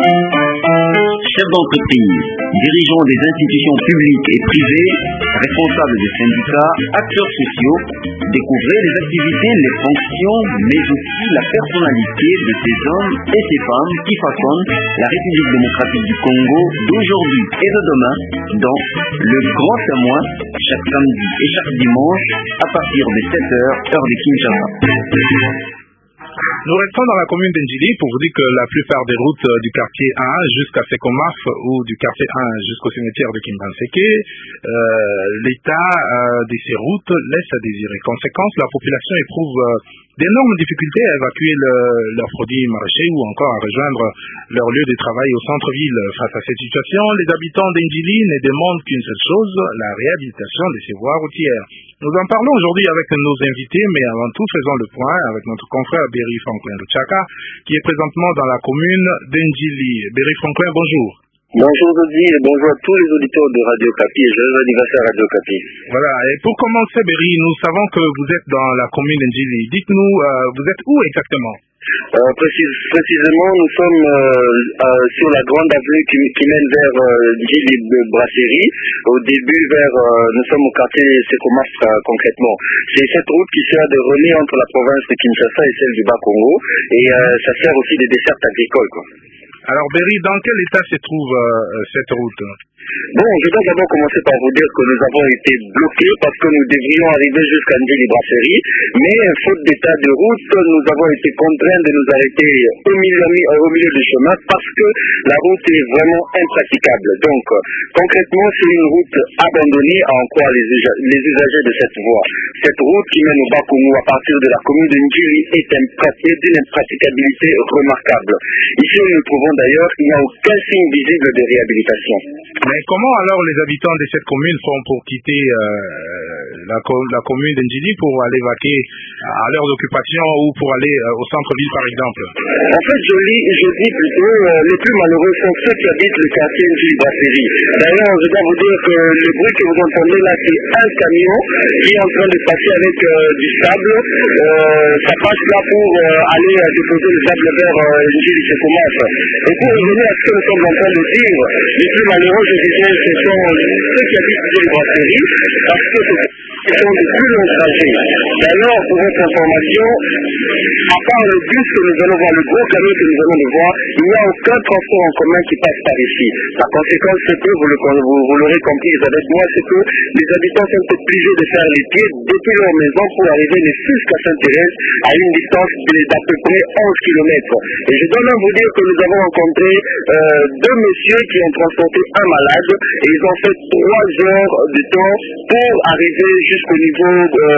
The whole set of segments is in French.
Chefs d'entreprise, dirigeants des institutions publiques et privées, responsables des syndicats, acteurs sociaux, découvrez les activités, les fonctions, mais aussi la personnalité de ces hommes et ces femmes qui façonnent la République démocratique du Congo d'aujourd'hui et de demain dans le Grand Témoin, chaque samedi et chaque dimanche à partir de 7h, heure de Kinshasa. Nous restons dans la commune d'Endjili pour vous dire que la plupart des routes du quartier 1 jusqu'à Sekomaf ou du quartier 1 jusqu'au cimetière de Kimbanseke, l'état de ces routes laisse à désirer. Conséquence, la population éprouve d'énormes difficultés à évacuer leurs produits maraîchers ou encore à rejoindre leur lieu de travail au centre-ville. Face à cette situation, les habitants d'Endjili ne demandent qu'une seule chose, la réhabilitation de ces voies routières. Nous en parlons aujourd'hui avec nos invités, mais avant tout, faisons le point avec notre confrère Berry Franklin Luchaka, qui est présentement dans la commune d'Endjili. Berry Franklin, bonjour. Bonjour Dodi et bonjour à tous les auditeurs de Radio Kapi et joyeux anniversaire Radio Kapi. Voilà, et pour commencer Berry, nous savons que vous êtes dans la commune d'Endjili. Dites-nous, vous êtes où exactement? Précisément, nous sommes sur la grande avenue qui mène vers Djili Brasserie. Au début, nous sommes au quartier Sekomaf concrètement. C'est cette route qui sert de relais entre la province de Kinshasa et celle du Bas-Congo. Et ça sert aussi des dessertes agricoles, quoi. Alors Berry, dans quel état se trouve cette route? Bon, je dois d'abord commencer par vous dire que nous avons été bloqués parce que nous devrions arriver jusqu'à Ndjili Brasserie, mais faute d'état de route, nous avons été contraints de nous arrêter au milieu du chemin parce que la route est vraiment impraticable. Donc, concrètement, c'est une route abandonnée à en croire les usagers de cette voie. Cette route qui mène au Bas-Congo à partir de la commune de Ndjili est d'une impraticabilité remarquable. Ici où nous nous trouvons d'ailleurs, il n'y a aucun signe visible de réhabilitation. Mais comment alors les habitants de cette commune font pour quitter la commune d'Endjili pour aller vaquer à leurs occupations ou pour aller au centre-ville par exemple? En fait, je dis plutôt, les plus malheureux sont ceux qui habitent le quartier Ndjili Brasserie. D'ailleurs, je dois vous dire que le bruit que vous entendez là, c'est un camion qui est en train de passer avec du sable. Ça passe là pour aller déposer le sable vers Ndjili Sekomaf. Et pour revenir à ce que nous sommes en train de dire, les plus malheureux, je disais, ce sont ceux qui habitent Ndjili Brasserie, parce que ce sont de plus longs trajets. D'ailleurs, pour votre information, à part le bus que nous allons voir, le gros camion que nous allons le voir, il n'y a aucun transport en commun qui passe par ici. La conséquence, c'est que, vous l'aurez compris avec moi, c'est que les habitants sont obligés de faire les pieds depuis leur maison pour arriver jusqu'à Sainte-Thérèse à une distance d'à peu près 11 km. Et je dois même vous dire que nous avons rencontré deux messieurs qui ont transporté un malade et ils ont fait 3 heures de temps pour arriver jusqu'au niveau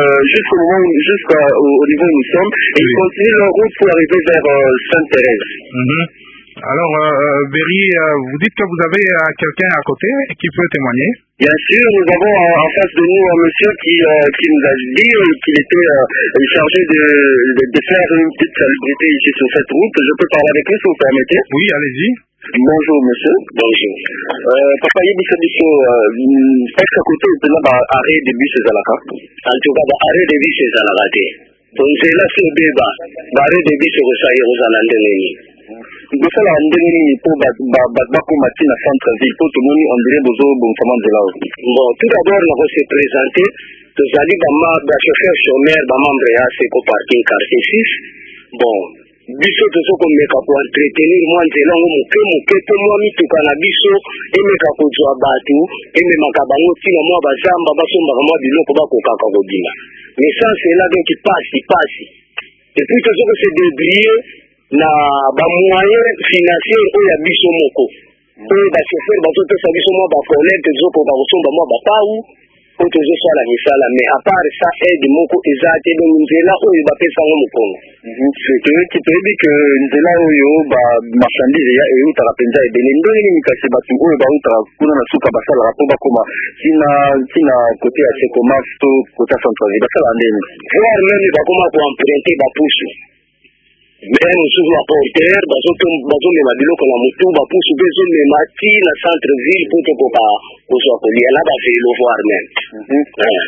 où nous sommes et ils continuent leur route pour arriver vers Sainte-Thérèse. Alors, Berry, vous dites que vous avez quelqu'un à côté qui peut témoigner? Bien sûr, nous avons en face de nous un monsieur qui nous a dit qu'il était chargé de faire une petite salubrité ici sur cette route. Je peux parler avec lui si vous permettez? Oui, allez-y. Bonjour monsieur. Bonjour. Papa yebiso biso presque à côté de là arrêt de bus ezalaka. En tout cas arrêt de bus ezalaka te. Donc c'est là sur beba arrêt de bus ozala ndenge nini. Bosala ndenge nini po bakoma tina centre-ville po tomoni on dirait bozobongisama nzela oyo. Bon, tout d'abord na se présenter tozali bachauffeur chômeur bamembre ya Seko Parking quartier 6. Bon, biso tozokomeka koentretenir mwa nzela ngo moke po mwa mituka na biso emeka kozwa bato ememaka bango ntina mwa bazamba basombaka mwa biloko bakokaka kobima. Mais ça c'est là donc pasi. Et puis tozokose débrouiller na bamoyen financier oyo ya biso moko oyo bachauffeur bazopesa biso mwa bacollecte tozokoka kosomba mwa bapau oyo tozosala misala. Mais à part ça aide moko eza te donc nzela oyo bapesango mokongo toyebi ke nzela oyo marchandise eutaka mpenza ebele ndenge nini kasi bato oyo bautaka kuna na suka basalaka mpo bakoma ntina kote ya Sekomaf to kote ya centreville basalaka ndenge voire meme bakoma koemprunte bapusu mais mosusu baporter bazomema biloko na motu bapusu mpe ezomema ti na centre ville mpo tokoka kozwa kolia na bavelo voire même.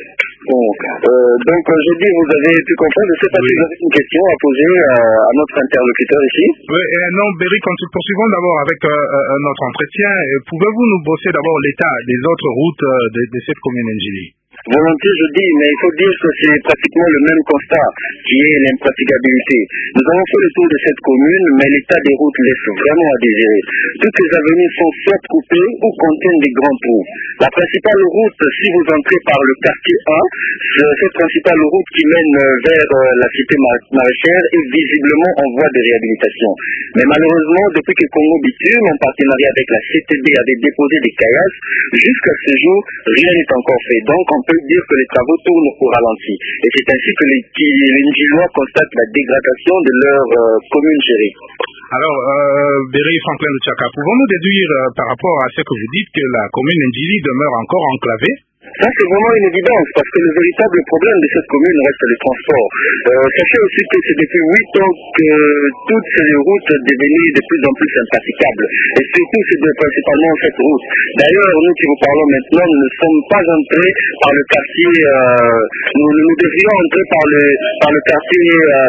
Donc aujourd'hui, vous avez pu comprendre. Je ne sais pas si vous avez une question à poser à notre interlocuteur ici. Oui, non, Berry, poursuivons d'abord avec notre entretien. Pouvez-vous nous brosser d'abord l'état des autres routes de cette commune Njili? Volontiers, je dis, mais il faut dire que c'est pratiquement le même constat qui est l'impraticabilité. Nous avons fait le tour de cette commune, mais l'état des routes laisse vraiment à désirer. Toutes les avenues sont soit coupées ou contiennent des grands trous. La principale route, si vous entrez par le quartier 1, cette principale route qui mène vers la cité maraîchère est visiblement en voie de réhabilitation. Mais malheureusement, depuis que Congo Bitume, en partenariat avec la CTB, avait déposé des caillasses, jusqu'à ce jour, rien n'est encore fait. Donc, on peut dire que les travaux tournent au ralenti. Et c'est ainsi que les Njillois constatent la dégradation de leur commune chérie. Alors, Berry Franklin Luchaka, pouvons-nous déduire par rapport à ce que vous dites que la commune Njili demeure encore enclavée? Ça, c'est vraiment une évidence, parce que le véritable problème de cette commune reste le transport. Sachez aussi que c'est depuis 8 ans que toutes ces routes devenues de plus en plus impraticables. Et surtout, c'est principalement cette route. D'ailleurs, nous qui vous parlons maintenant, nous ne sommes pas entrés par le quartier, nous devrions entrer par le quartier,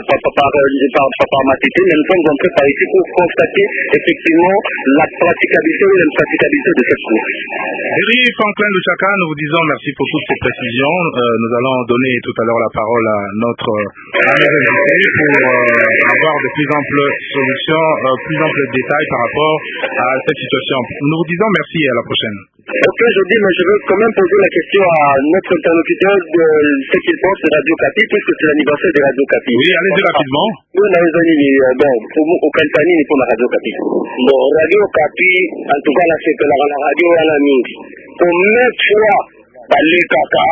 par Matete, mais nous sommes entrés par ici pour constater effectivement la praticabilité ou l'impraticabilité de cette route. Berry Franklin Luchaka, nous vous disons merci pour toutes ces précisions. Nous allons donner tout à l'heure la parole à nos invités pour avoir de plus amples solutions, plus amples détails par rapport à cette situation. Nous vous disons merci et à la prochaine. Ok, je dis, mais je veux quand même poser la question à notre interlocuteur de ce qu'il pense de Radio Kapi, puisque c'est l'anniversaire de Radio Kapi. Oui, allez-y rapidement. Oui, aucun tani n'est pour la Radio Kapi. Bon, Radio Kapi, en tout cas, là, c'est que la radio à la mingi. Pour 9 fois, balekaka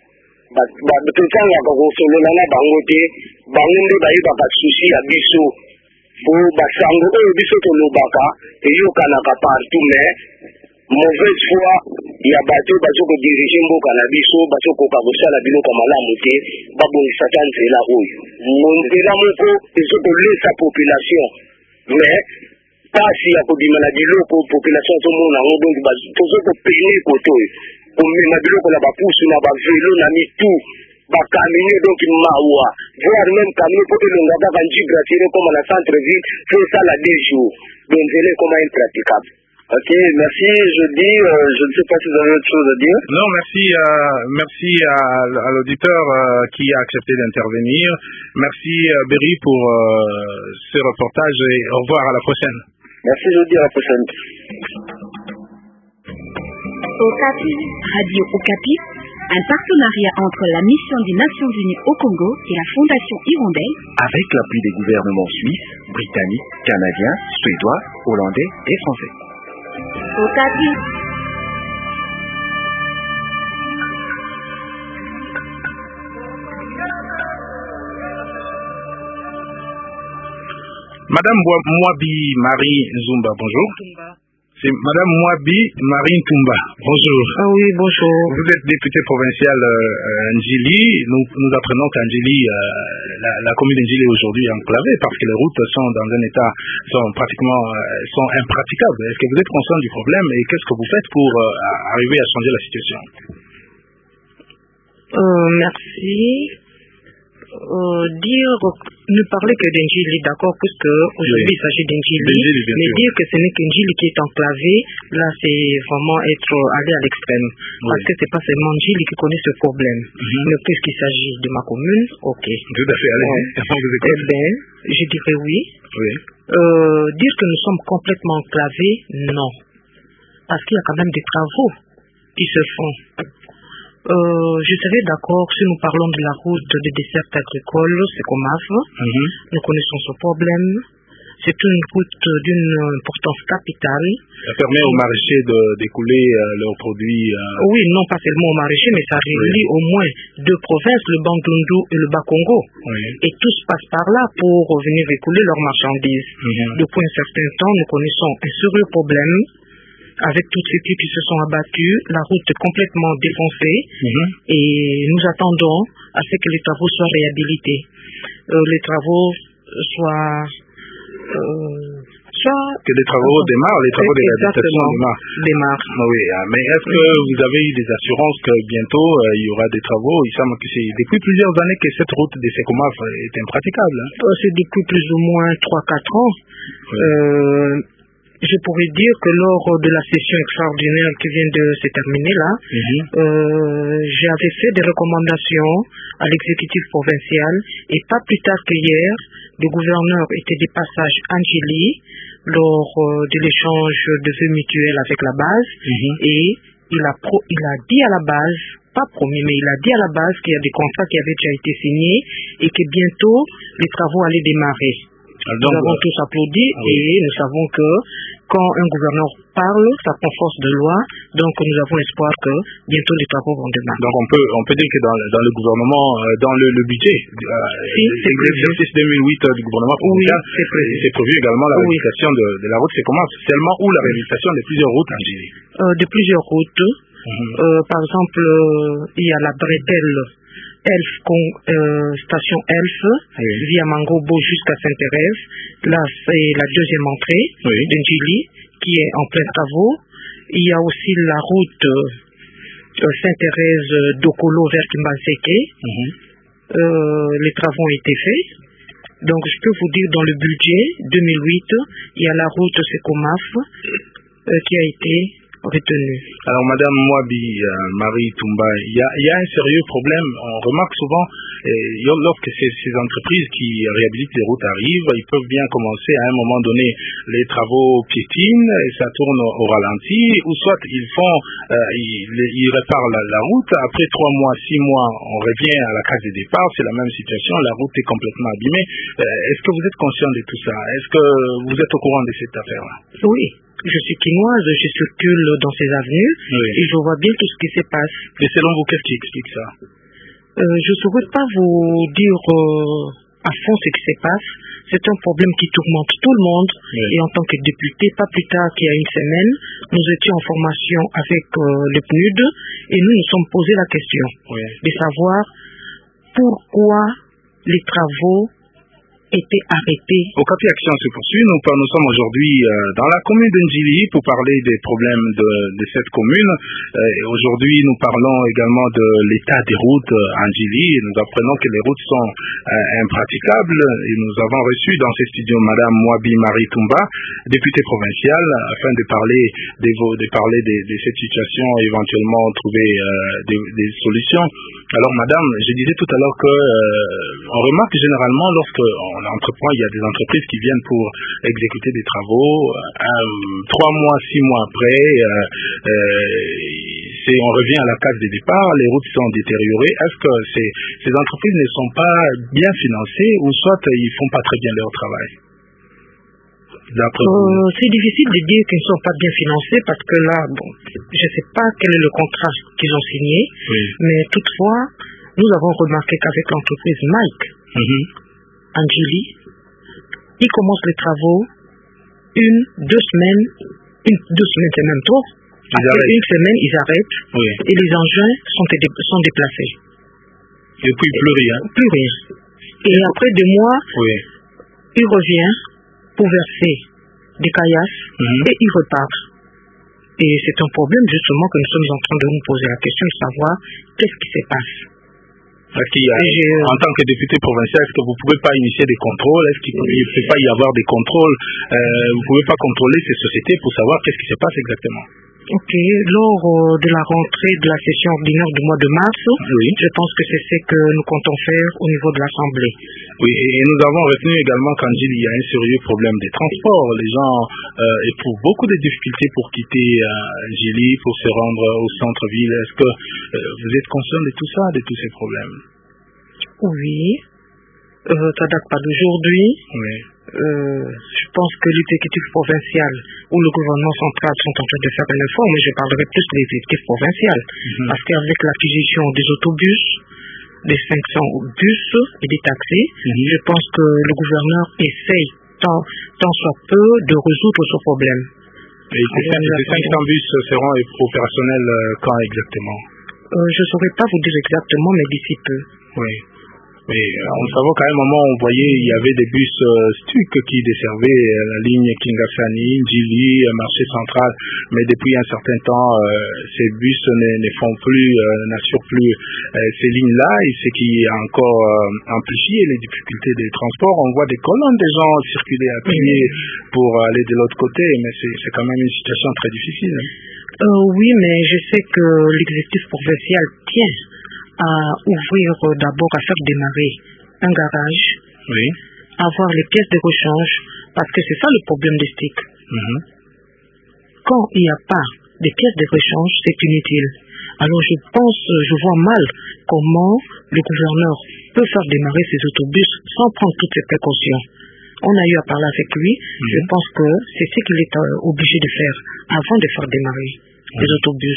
totangaka kosolola na bango te bango nde bayebaka susi ya biso po basango oyo biso tolobaka eyokanaka partout mais mauvaise foi ya bato bazokodirige mboka na biso bazokoka kosala biloko malamu te babongisaka nzela oyo nzela moko ezokolesa population mais pasi ya kobima na biloko population azomona yango donc tozokopene kote oyo komema biloko na bapusu na bavelo na mitu bakamine donc mawa voire même kamine po elonga kaka njigratier ekoma na centre ville po esala 2 jours donc nzela ekoma impraticable. Ok, merci. Je dis, je ne sais pas si vous avez autre chose à dire. Non, merci à l'auditeur qui a accepté d'intervenir. Merci Berry pour ce reportage et au revoir à la prochaine. Merci, je dis à la prochaine. Okapi, Radio Okapi, un partenariat entre la mission des Nations Unies au Congo et la Fondation Hirondelle, avec l'appui des gouvernements suisses, britanniques, canadiens, suédois, hollandais et français. Okapi. Madame Mwabi Marie Zumba, bonjour. C'est Madame Mwabi Marie Tumba, bonjour. Ah oui, bonjour. Vous êtes députée provinciale Njili. Nous apprenons qu'Njili, la commune d'Njili est aujourd'hui enclavée parce que les routes sont dans un état, sont impraticables. Est-ce que vous êtes conscient du problème et qu'est-ce que vous faites pour arriver à changer la situation? Merci. Ne parler que d'Njili, d'accord, puisque aujourd'hui il s'agit d'Njili, mais dire que ce n'est qu'Njili qui est enclavé, là c'est vraiment aller à l'extrême. Parce que c'est pas seulement Njili qui connaît ce problème. Mais puisqu'il s'agit de ma commune, ok. Tout à fait, allez-y. Eh bien, je dirais oui. Dire que nous sommes complètement enclavés, non. Parce qu'il y a quand même des travaux qui se font. Je serais d'accord si nous parlons de la route de dessert agricole, c'est comme nous connaissons ce problème. C'est une route d'une importance capitale. Ça permet aux maraîchers d'écouler leurs produits. Oui, non pas seulement aux maraîchers, mais ça relie au moins 2 provinces, le Bandundu et le Bas-Congo. Et tous passent par là pour venir écouler leurs marchandises. Depuis un certain temps, nous connaissons un sérieux problème. Avec toutes ces types qui se sont abattus, la route est complètement défoncée et nous attendons à ce que les travaux soient réhabilités. Les travaux ça que les travaux démarrent, les travaux de réhabilitation démarrent. Oui, mais est-ce que vous avez eu des assurances que bientôt il y aura des travaux? Il semble que c'est depuis plusieurs années que cette route de Secomaf est impraticable. C'est depuis plus ou moins 3-4 ans. Je pourrais dire que lors de la session extraordinaire qui vient de se terminer là, j'avais fait des recommandations à l'exécutif provincial et pas plus tard qu'hier, le gouverneur était de passage à Njili lors de l'échange de vœux mutuels avec la base et il a dit à la base, pas promis, mais il a dit à la base qu'il y a des contrats qui avaient déjà été signés et que bientôt les travaux allaient démarrer. Nous avons tous applaudi et nous savons que quand un gouverneur parle, ça prend force de loi. Donc nous avons espoir que bientôt les travaux vont démarrer. Donc on peut dire que dans le gouvernement, dans le budget, l'exercice 2008 du gouvernement provincial, c'est prévu également la réhabilitation de la route Secomaf, seulement ou la réhabilitation de plusieurs routes en Guinée. De plusieurs routes. Par exemple, il y a la bretelle station Elf, via Mangobo jusqu'à Sainte-Thérèse. Là, c'est la deuxième entrée de Njili, qui est en plein travaux. Il y a aussi la route Sainte-Thérèse d'Okolo vers Kimbanseke. Les travaux ont été faits. Donc, je peux vous dire, dans le budget 2008, il y a la route Secomaf qui a été retenu. Alors, Madame Mwabi Marie Toumba, il y a un sérieux problème. On remarque souvent, lorsque ces entreprises qui réhabilitent les routes arrivent, ils peuvent bien commencer à un moment donné les travaux piétines, et ça tourne au ralenti, ou soit ils réparent la route. Après 3 mois, 6 mois, on revient à la case de départ, c'est la même situation, la route est complètement abîmée. Est-ce que vous êtes conscient de tout ça? Est-ce que vous êtes au courant de cette affaire-là? Oui. Je suis quinoise, je circule dans ces avenues et je vois bien tout ce qui se passe. Et selon vous, qu'est-ce qui explique ça? Je ne saurais pas vous dire à fond ce qui se passe. C'est un problème qui tourmente tout le monde. Et en tant que député, pas plus tard qu'il y a une semaine, nous étions en formation avec le PNUD et nous nous sommes posé la question de savoir pourquoi les travaux étaient arrêtés. Okapi Action se poursuit. Nous sommes aujourd'hui dans la commune de Njili pour parler des problèmes de cette commune. Aujourd'hui, nous parlons également de l'état des routes en Njili. Nous apprenons que les routes sont impraticables et nous avons reçu dans ces studios Madame Mwabi Marie Toumba, députée provinciale, afin de parler de cette situation et éventuellement trouver des solutions. Alors, Madame, je disais tout à l'heure que on remarque généralement lorsque il y a des entreprises qui viennent pour exécuter des travaux. 3 mois, 6 mois après, on revient à la case de départ, les routes sont détériorées. Est-ce que ces entreprises ne sont pas bien financées ou soit ils font pas très bien leur travail? C'est difficile de dire qu'ils ne sont pas bien financés parce que là, je ne sais pas quel est le contrat qu'ils ont signé, mais toutefois, nous avons remarqué qu'avec l'entreprise Mike, Njili, ils commencent les travaux 2 semaines, c'est même trop. Après une semaine, ils arrêtent et les engins sont déplacés. Et puis plus rien. Plus rien. Et après 2 mois, il revient pour verser des caillasses et il repart. Et c'est un problème justement que nous sommes en train de nous poser la question de savoir qu'est-ce qui se passe. Est-ce qu'il y a, en tant que député provincial, est-ce que vous ne pouvez pas initier des contrôles? Est-ce qu'il ne peut pas y avoir des contrôles? Vous ne pouvez pas contrôler ces sociétés pour savoir qu'est-ce qui se passe exactement? Ok, lors de la rentrée de la session ordinaire du mois de mars, je pense que c'est ce que nous comptons faire au niveau de l'Assemblée. Oui, et nous avons retenu également qu'en Njili, il y a un sérieux problème des transports. Les gens éprouvent beaucoup de difficultés pour quitter Njili, pour se rendre au centre-ville. Est-ce que vous êtes conscient de tout ça, de tous ces problèmes? Oui, ça date pas d'aujourd'hui. Je pense que l'exécutif provincial ou le gouvernement central sont en train de faire un effort, mais je parlerai plus de l'exécutif provincial. Parce qu'avec l'acquisition des autobus, des 500 bus et des taxis, je pense que le gouverneur essaye tant soit peu de résoudre ce problème. Et ces 500 bus seront opérationnels quand exactement? Je ne saurais pas vous dire exactement, mais d'ici peu. Oui. Mais on savait qu'à un moment, on voyait, il y avait des bus STUC qui desservaient la ligne Kingasani, Djili, marché central. Mais depuis un certain temps, ces bus n'assurent plus ces lignes-là, et ce qui a encore amplifié les difficultés des transports. On voit des colonnes des gens circuler à pied pour aller de l'autre côté, mais c'est quand même une situation très difficile. Oui, mais je sais que l'exécutif provincial tient à ouvrir d'abord, à faire démarrer un garage, avoir les pièces de rechange, parce que c'est ça le problème des STIC. Quand il n'y a pas de pièces de rechange, c'est inutile. Alors je vois mal comment le gouverneur peut faire démarrer ces autobus sans prendre toutes ces précautions. On a eu à parler avec lui, je pense que c'est ce qu'il est obligé de faire avant de faire démarrer les autobus.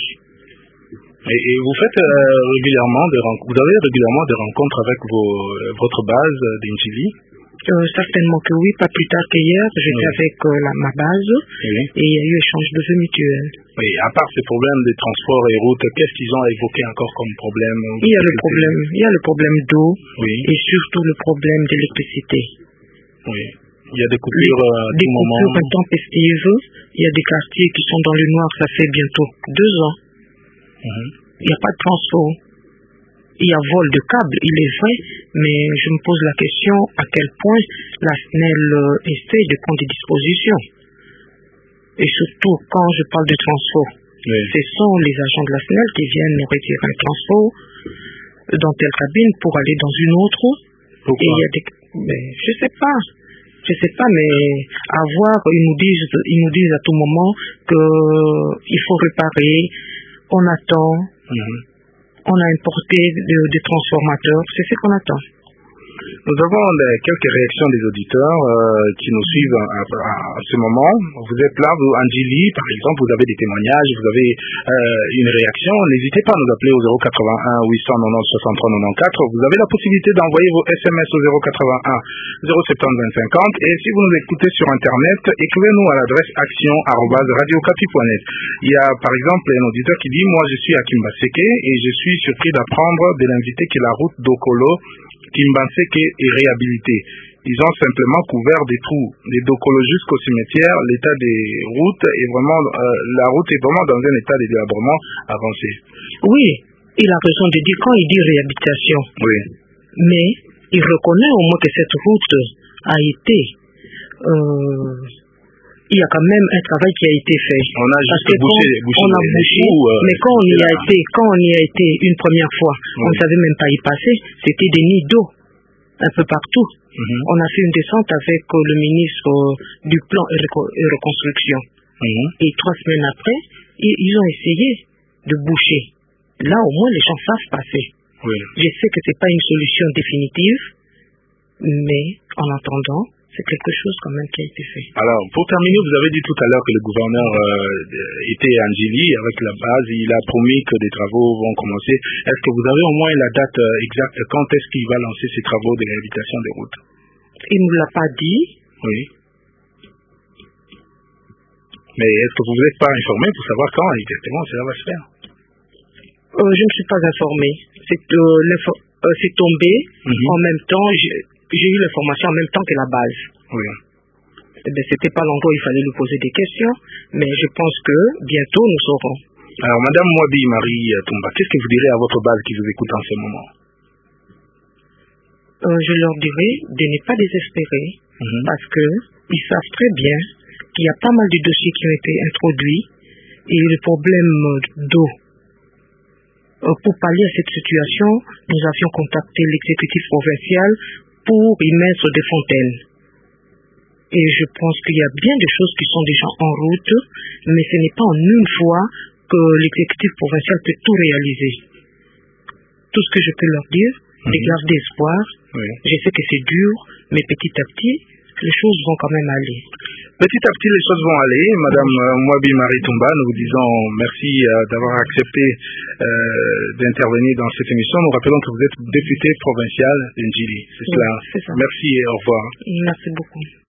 Et vous faites régulièrement vous avez régulièrement des rencontres avec votre base d'Injili? Certainement que oui, pas plus tard qu'hier, j'étais avec ma base et il y a eu échange de vœux mutuels. Oui, à part ces problèmes de transport et routes, qu'est-ce qu'ils ont évoqué encore comme problème? Il y a le problème d'eau et surtout le problème d'électricité. Oui. Il y a des coupures à tout moment. Des coupures intempestives. Il y a des quartiers qui sont dans le noir, ça fait bientôt 2 ans. Il n'y a pas de transport. Il y a vol de câbles, il est vrai, mais je me pose la question à quel point la SNEL essaie de prendre des dispositions. Et surtout, quand je parle de transport, ce sont les agents de la SNEL qui viennent retirer un transport dans telle cabine pour aller dans une autre. Pourquoi? Et il y a mais je sais pas, mais ils nous disent à tout moment qu'il faut réparer, on attend, on a importé des transformateurs, c'est ce qu'on attend. Nous avons quelques réactions des auditeurs qui nous suivent à ce moment. Vous êtes là, vous, Anjili, par exemple, vous avez des témoignages, vous avez une réaction. N'hésitez pas à nous appeler au 081 890 63 94. Vous avez la possibilité d'envoyer vos SMS au 081 070 20 50. Et si vous nous écoutez sur Internet, écrivez-nous à l'adresse action@radiocapi.net. Il y a par exemple un auditeur qui dit « Moi, je suis à Kimbaseke et je suis surpris d'apprendre de l'invité que la route d'Okolo Kimbaseke est réhabilitée. Ils ont simplement couvert des trous, des Dokolo jusqu'au cimetière. L'état des routes est vraiment, la route est vraiment dans un état de délabrement avancé. » Oui, il a raison de dire quand il dit réhabilitation. Oui. Mais il reconnaît au moins que cette route a été... il y a quand même un travail qui a été fait. On a juste bouché, mais quand on y a été une première fois, on ne savait même pas y passer. C'était des nids d'eau un peu partout. On a fait une descente avec le ministre du plan et reconstruction. Et 3 semaines après, ils ont essayé de boucher. Là, au moins, les gens savent passer. Je sais que c'est pas une solution définitive, mais en attendant, c'est quelque chose quand même qui a été fait. Alors, pour terminer, vous avez dit tout à l'heure que le gouverneur était à Anjili avec la base. Il a promis que des travaux vont commencer. Est-ce que vous avez au moins la date exacte? Quand est-ce qu'il va lancer ces travaux de réhabilitation des routes? Il ne nous l'a pas dit. Oui. Mais est-ce que vous n'êtes pas informé pour savoir quand exactement cela va se faire? Je ne suis pas informé. C'est tombé en même temps. J'ai eu l'information en même temps que la base. Oui. C'était pas l'endroit où il fallait lui poser des questions, mais je pense que bientôt nous saurons. Alors, Madame Mwabi Marie Toumba, qu'est-ce que vous direz à votre base qui vous écoute en ce moment? Je leur dirais de ne pas désespérer, parce que ils savent très bien qu'il y a pas mal de dossiers qui ont été introduits et le problème d'eau. Pour pallier à cette situation, nous avions contacté l'exécutif provincial pour y mettre des fontaines. Et je pense qu'il y a bien des choses qui sont déjà en route, mais ce n'est pas en une fois que l'exécutif provincial peut tout réaliser. Tout ce que je peux leur dire, de garder espoir. Je sais que c'est dur, mais petit à petit, les choses vont quand même aller. Petit à petit, les choses vont aller. Madame Mwabi Marie Toumba, nous vous disons merci d'avoir accepté d'intervenir dans cette émission. Nous rappelons que vous êtes députée provinciale d'Injili. C'est cela. C'est ça. Merci et au revoir. Merci beaucoup.